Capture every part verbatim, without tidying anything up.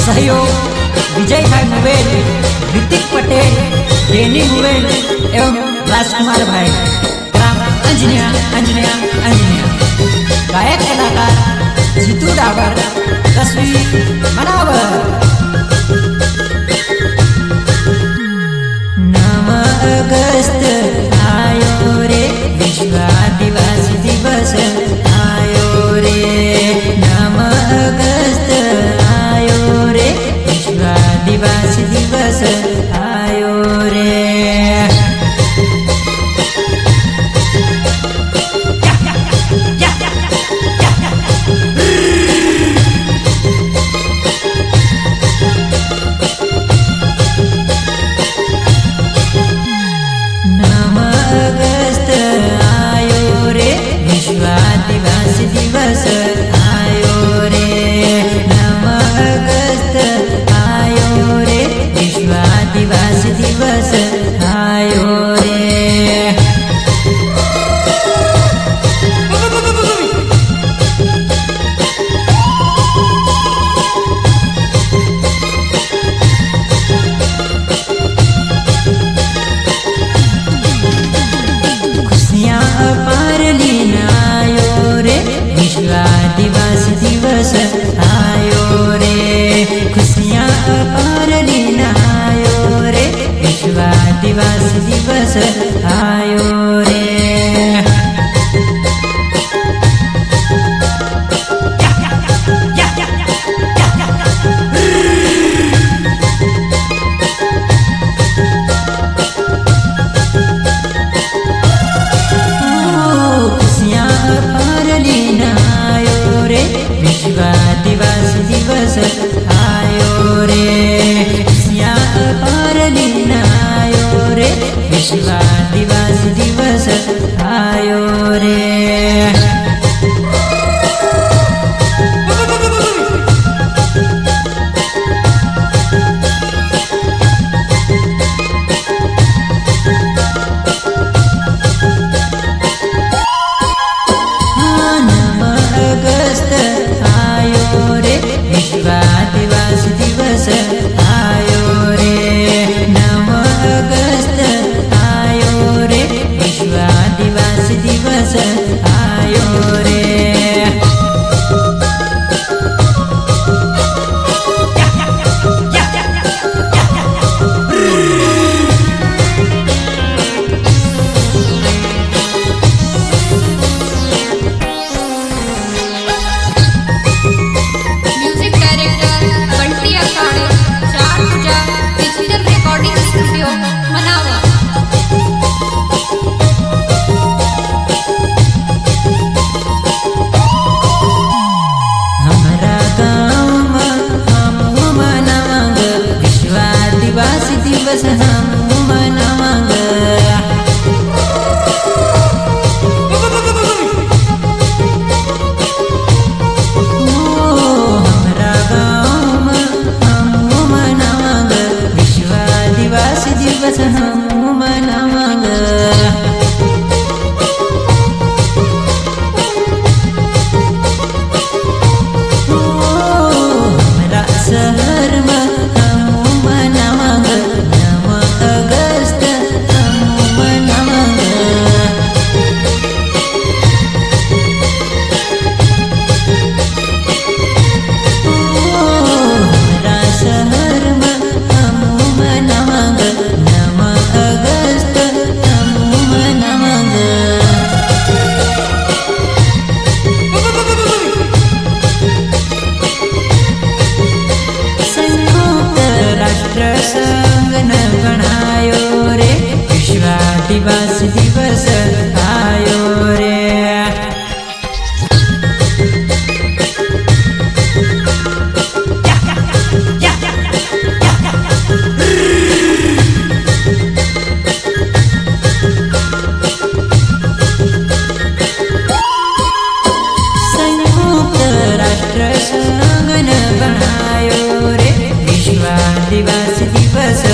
सहयोग विजय भाई मुवेल, ऋतिक पटेल, डेनी मुवेल एवं राजकुमार भाई, ग्राम अंजनिया अंजनिया अंजनिया। गायक कलाकार जीतू डाबर, तस्वीर मनावर। नव अगस्त आयो रे, विश्व आदिवासी दिवस आयो रे। नव अगस्त आयो रे, विश्व आदिवासी दिवस आयो रे। नव अगस्त आयो रे, विश्व आदिवासी दिवस आयो रे। नव अगस्त आयो रे, विश्व आदिवासी दिवस आयो रे। खुशियाँ अपार लीन आयो रे, विश्व आदिवासी दिवस आयो रे। खुशियाँ अपार लीन आयो रे, विश्व आदिवासी दिवस आयो रे। खुशियाँ अपार लीन आयो रे, विश्व आदिवासी दिवस आयो रे। खुशियाँ अपार लीन आयो रे, विश्व आदिवासी दिवस आयो रे। नव अगस्त आयो रे, विश्व आदिवासी दिवस आयो रे। नव अगस्त आयो रे, विश्व आदिवासी दिवस आयो रे। म्यूजिक डायरेक्टर बंटी अखाड़े, चार पूजा डिजिटल रिकॉर्डिंग स्टूडियो मनावा। हमारा गाँव में हम मनावांग, विश्व आदिवासी दिवस हम मनावांग। हमारा गाँव में हम मनावांग, विश्व आदिवासी दिवस हम मनावांग। हमरा शहर में हम मनावांग, नव अगस्त हम मनावांग। हमरा शहर में हम मनावांग, नव अगस्त हम मनावांग। संयुक्त राष्ट्र संघ न बनायो रे, विश्व आदिवासी दिवस आयो रे। संयुक्त राष्ट्र संघ न बनायो रे, विश्व आदिवासी दिवस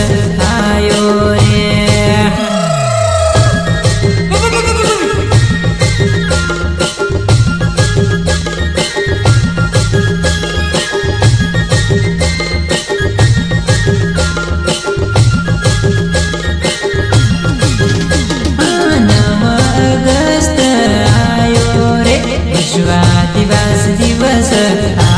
आयो